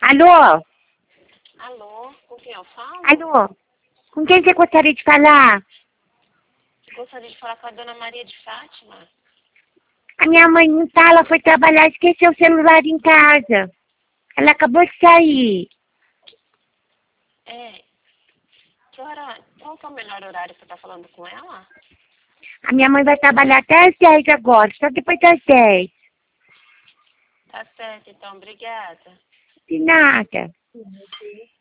Alô? Alô, com quem eu falo? Alô? Com quem você gostaria de falar? Gostaria de falar com a dona Maria de Fátima. A minha mãe não tá, ela foi trabalhar e esqueceu o celular em casa. Ela acabou de sair. Qual que é o melhor horário para estar falando com ela? A minha mãe vai trabalhar até às 10 agora, só depois das 10. Tá certo, então, obrigada. De nada.